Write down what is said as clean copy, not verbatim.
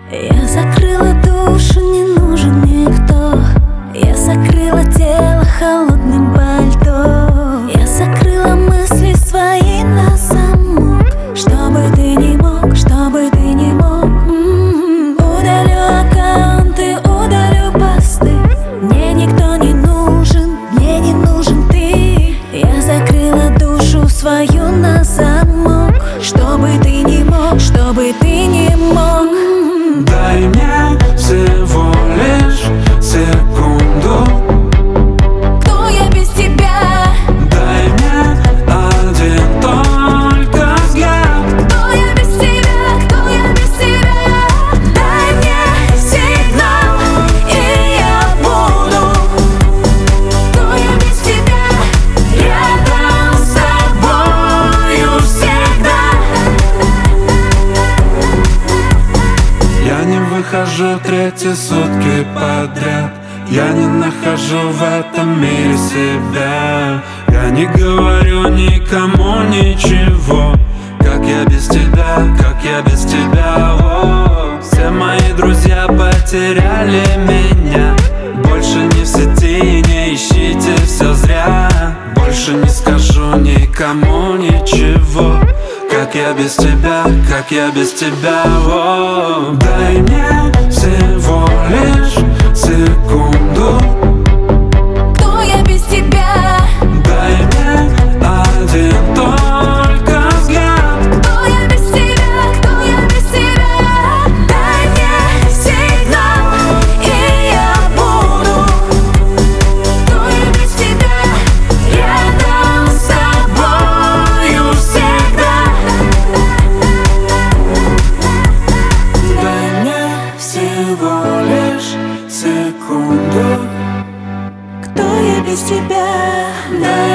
Я закрыла душу, не нужен никто. Я закрыла тело холодным пальто. Я закрыла мысли свои на замок, чтобы ты не мог, чтобы ты не мог. Удалю аккаунты, удалю посты. Мне никто не нужен, мне не нужен ты. Я закрыла душу свою на замок, чтобы ты не мог, чтобы ты не мог. Дай мне всего лишь секунду. Кто я без тебя? Дай мне один только взгляд. Кто я без тебя? Кто я без тебя? Дай мне сигнал, и я буду. Кто я без тебя? Рядом с тобою всегда. Я не выхожу третьи сутки подряд. Я не нахожу в этом мире себя. Я не говорю никому ничего. Как я без тебя, как я без тебя. О, все мои друзья потеряли меня. Больше не в сети, не ищите, все зря. Больше не скажу никому ничего. Как я без тебя, как я без тебя. О, дай мне всего лишь секунду. Кто я без тебя? Дай мне один только взгляд. Кто я без тебя? Кто я без тебя? Дай мне сигнал, и я буду. Кто я без тебя? Рядом с тобою всегда. Дай мне всего лишь секунду. Кто я без тебя? Дай